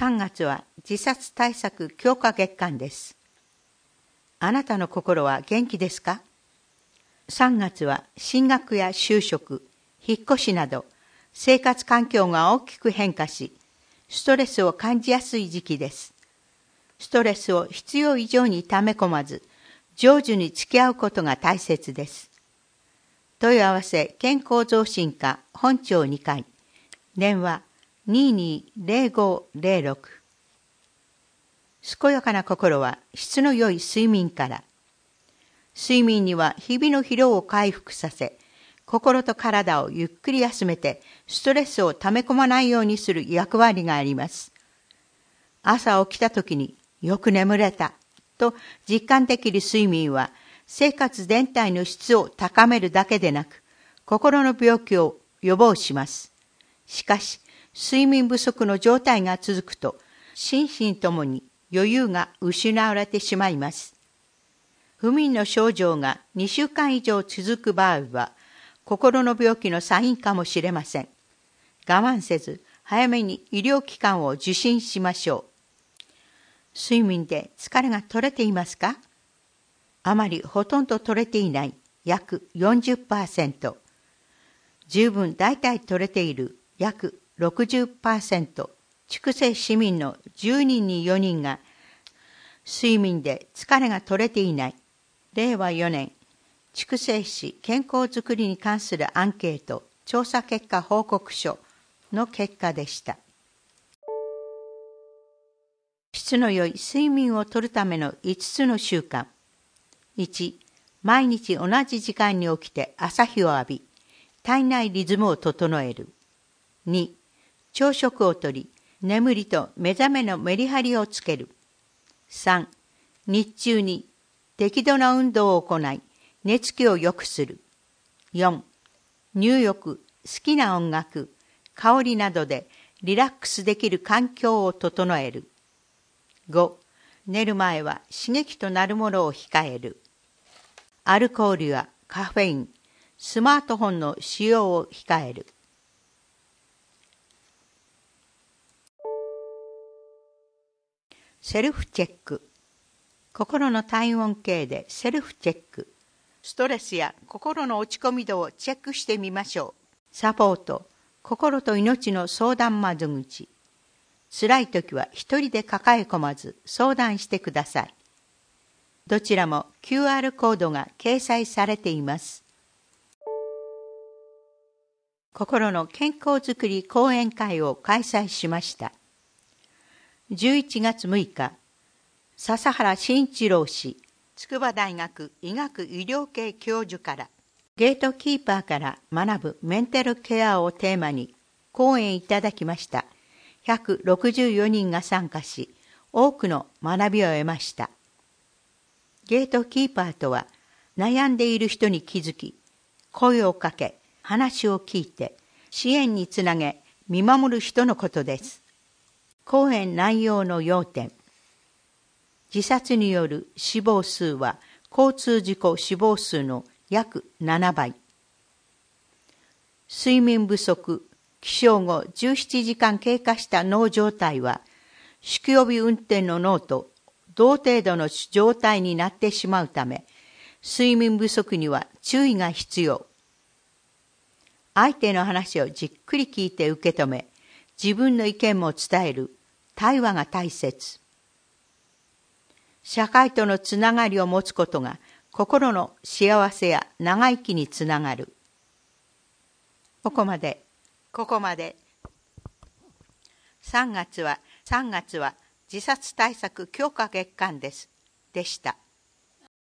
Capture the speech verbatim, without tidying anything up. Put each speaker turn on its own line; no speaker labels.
さんがつは自殺対策強化月間です。あなたの心は元気ですか？さんがつは進学や就職、引っ越しなど生活環境が大きく変化し、ストレスを感じやすい時期です。ストレスを必要以上に溜め込まず、上手に付き合うことが大切です。問い合わせ健康増進課本庁にかい、電話 にーにーぜろごぜろろく。健やかな心は質の良い睡眠から。睡眠には日々の疲労を回復させ、心と体をゆっくり休めてストレスを溜め込まないようにする役割があります。朝起きた時によく眠れたと実感できる睡眠は生活全体の質を高めるだけでなく、心の病気を予防します。しかし、睡眠不足の状態が続くと、心身ともに余裕が失われてしまいます。不眠の症状がにしゅうかん以上続く場合は、心の病気のサインかもしれません。我慢せず、早めに医療機関を受診しましょう。睡眠で疲れが取れていますか？あまりほとんど取れていない約 よんじゅっパーセント。十分大体取れている約 ろくじゅっパーセント。筑西市民のじゅうにんによにんが睡眠で疲れが取れていない。れいわよねん、筑西市健康づくりに関するアンケート調査結果報告書の結果でした。質の良い睡眠をとるためのいつつの習慣。いち、毎日同じ時間に起きて朝日を浴び、体内リズムを整える。に、朝食をとり、眠りと目覚めのメリハリをつける。さん、日中に適度な運動を行い、寝つきを良くする。よん、入浴、好きな音楽、香りなどでリラックスできる環境を整える。ご、寝る前は刺激となるものを控える。アルコールやカフェイン、スマートフォンの使用を控える。セルフチェック。心の体温計でセルフチェック。ストレスや心の落ち込み度をチェックしてみましょう。サポート、心と命の相談窓口。辛い時は一人で抱え込まず相談してください。どちらも キューアール コードが掲載されています。心の健康づくり講演会を開催しました。じゅういちがつむいか、笹原慎一郎氏、筑波大学医学医療系教授から、ゲートキーパーから学ぶメンタルケアをテーマに講演いただきました。ひゃくろくじゅうよにんが参加し、多くの学びを得ました。ゲートキーパーとは、悩んでいる人に気づき、声をかけ、話を聞いて、支援につなげ、見守る人のことです。講演内容の要点。自殺による死亡数は交通事故死亡数の約ななばい。睡眠不足、起床後じゅうななじかん経過した脳状態は、酒気帯び運転の脳と同程度の状態になってしまうため、睡眠不足には注意が必要。相手の話をじっくり聞いて受け止め、自分の意見も伝える対話が大切。社会とのつながりを持つことが心の幸せや長生きにつながる。ここまで、ここまで。さんがつは、さんがつは自殺対策強化月間です。でした。